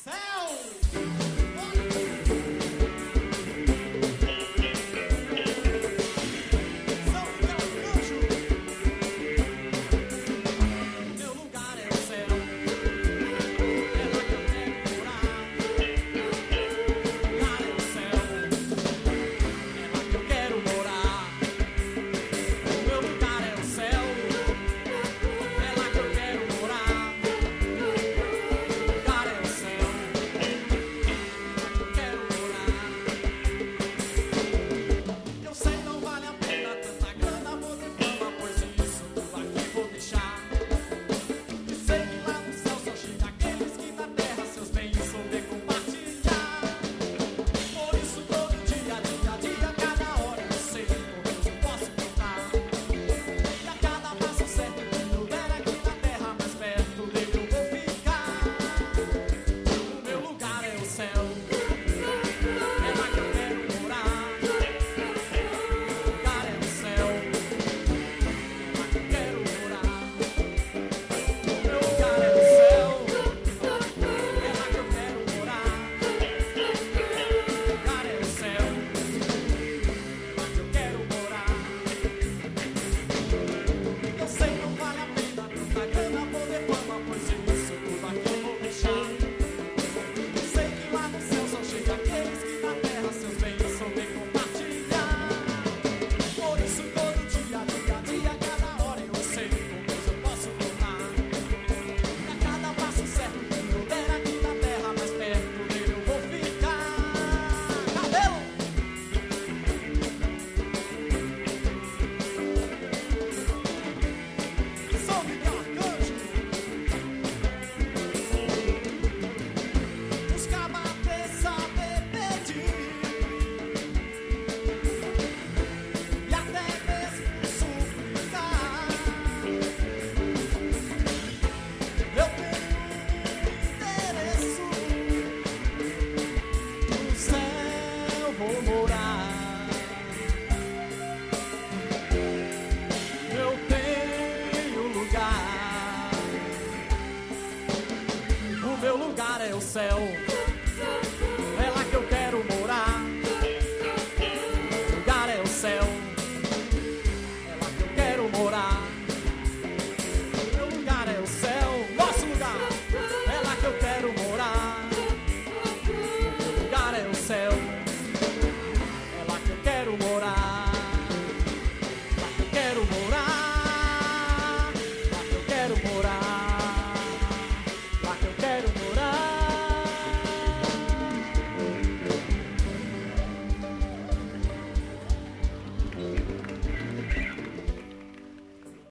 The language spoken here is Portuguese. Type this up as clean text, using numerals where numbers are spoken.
céu, é lá que eu quero morar. O lugar é o céu, é lá que eu quero morar. Meu lugar é o céu, nosso lugar, é lá que eu quero morar. Meu lugar é o céu, é lá que eu quero morar. Lá que eu quero morar, lá que eu quero morar, lá que eu quero morar.